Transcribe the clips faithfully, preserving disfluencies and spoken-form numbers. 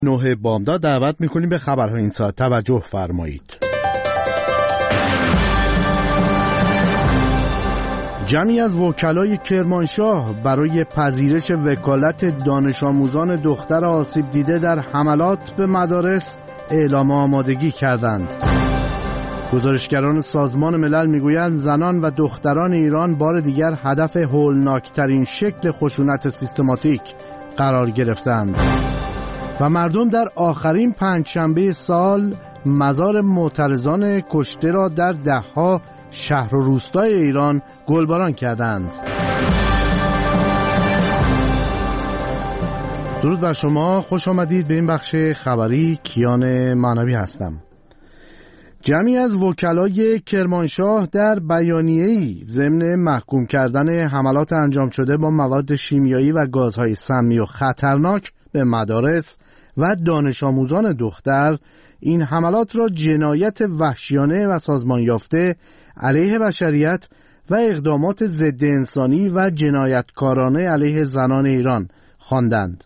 نه بامداد دعوت میکنیم به خبرهای این ساعت توجه فرمایید. جمعی از وکلای کرمانشاه برای پذیرش وکالت دانش آموزان دختر آسیب دیده در حملات به مدارس اعلام آمادگی کردند. گزارشگران سازمان ملل میگویند زنان و دختران ایران بار دیگر هدف هولناکترین شکل خشونت سیستماتیک قرار گرفتند و مردم در آخرین پنجشنبه سال مزار معترضان کشته را در دهها شهر و روستای ایران گلباران کردند. درود بر شما، خوش آمدید به این بخش خبری. کیان معنوی هستم. جمعی از وکلای کرمانشاه در بیانیه‌ای ضمن محکوم کردن حملات انجام شده با مواد شیمیایی و گازهای سمی و خطرناک به مدارس و دانش آموزان دختر این حملات را جنایت وحشیانه و سازمان یافته علیه بشریت و اقدامات ضد انسانی و جنایتکارانه علیه زنان ایران خواندند.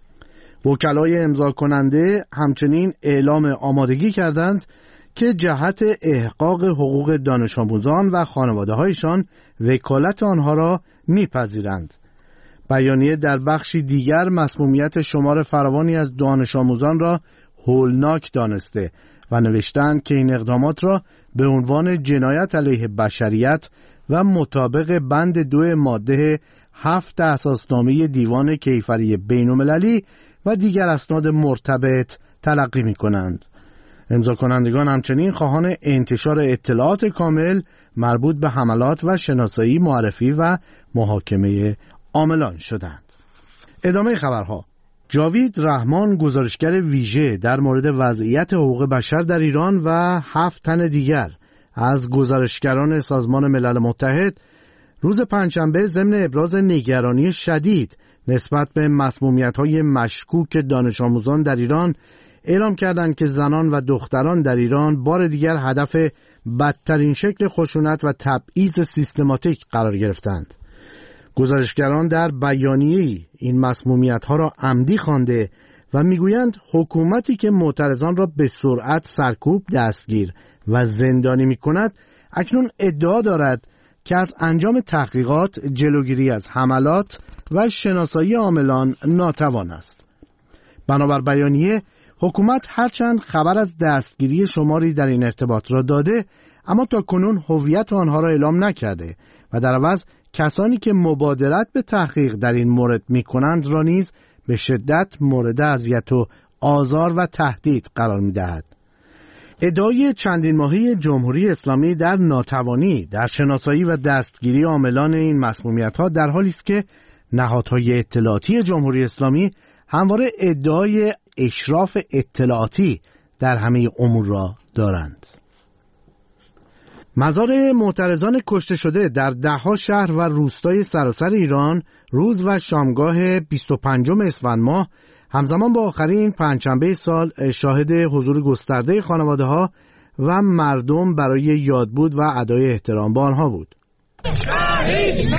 وکلای امضا کننده همچنین اعلام آمادگی کردند که جهت احقاق حقوق دانش آموزان و خانواده هایشان وکالت آنها را میپذیرند. بیانیه در بخشی دیگر مسمومیت شمار فراوانی از دانش آموزان را هولناک دانسته و نوشتند که این اقدامات را به عنوان جنایت علیه بشریت و مطابق بند دو ماده هفت اساسنامه دیوان کیفری بین‌المللی و دیگر اسناد مرتبط تلقی می کنند. امضا کنندگان همچنین خواهان انتشار اطلاعات کامل مربوط به حملات و شناسایی، معرفی و محاکمه عاملان شدند. ادامه خبرها. جاوید رحمان، گزارشگر ویژه در مورد وضعیت حقوق بشر در ایران و هفت تن دیگر از گزارشگران سازمان ملل متحد روز پنجشنبه ضمن ابراز نگرانی شدید نسبت به مسمومیت‌های مشکوک دانش آموزان در ایران اعلام کردند که زنان و دختران در ایران بار دیگر هدف بدترین شکل خشونت و تبعیض سیستماتیک قرار گرفتند. گزارشگران در بیانیه‌ای این مسمومیت‌ها را عمدی خوانده و میگویند حکومتی که معترضان را به سرعت سرکوب، دستگیر و زندانی می‌کند اکنون ادعا دارد که از انجام تحقیقات، جلوگیری از حملات و شناسایی عاملان ناتوان است. بنابر بیانیه حکومت هرچند خبر از دستگیری شماری در این ارتباط را داده، اما تا کنون هویت آنها را اعلام نکرده و در عوض کسانی که مبادرت به تحقیق در این مورد می‌کنند را نیز به شدت مورد اذیت و آزار و تهدید قرار می‌دهد. ادعای چندین ماهه جمهوری اسلامی در ناتوانی در شناسایی و دستگیری عاملان این مسمومیت‌ها در حالی است که نهادهای اطلاعاتی جمهوری اسلامی همواره ادعای اشراف اطلاعاتی در همه امور را دارند. مزار معترضان کشته شده در دهها شهر و روستای سراسر ایران روز و شامگاه بیست و پنجم اسفند ماه همزمان با آخرین پنجشنبه سال شاهد حضور گسترده خانواده‌ها و مردم برای یادبود و ادای احترام به آنها بود. شاهید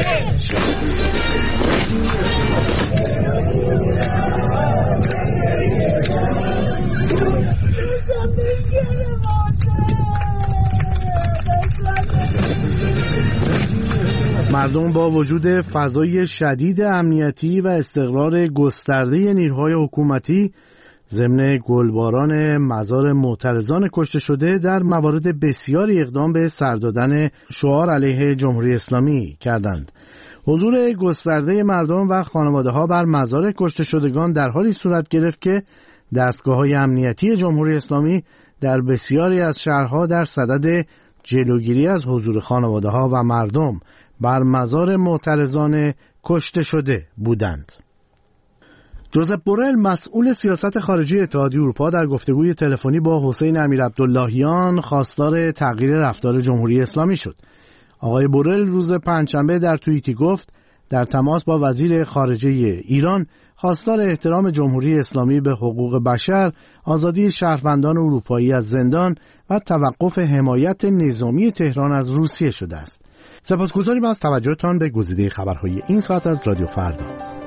مردم با وجود فضای شدید امنیتی و استقرار گسترده نیروهای حکومتی ضمن گلباران مزار معترضان کشته شده در موارد بسیاری اقدام به سر دادن شعار علیه جمهوری اسلامی کردند. حضور گسترده مردم و خانواده‌ها بر مزار کشته شدگان در حالی صورت گرفت که دستگاه‌های امنیتی جمهوری اسلامی در بسیاری از شهرها در صدد جلوگیری از حضور خانواده‌ها و مردم بر مزار معترضان کشته شده بودند. جوزپ بورل، مسئول سیاست خارجی اتحادیه اروپا، در گفتگوی تلفنی با حسین امیرعبداللهیان خواستار تغییر رفتار جمهوری اسلامی شد. آقای بورل روز پنجشنبه در توییتی گفت در تماس با وزیر خارجه ایران خواستار احترام جمهوری اسلامی به حقوق بشر، آزادی شهروندان اروپایی از زندان و توقف حمایت نظامی تهران از روسیه شده است. سپاسگزاریم از توجهتان به گزیده خبرهای این ساعت از رادیو فردا.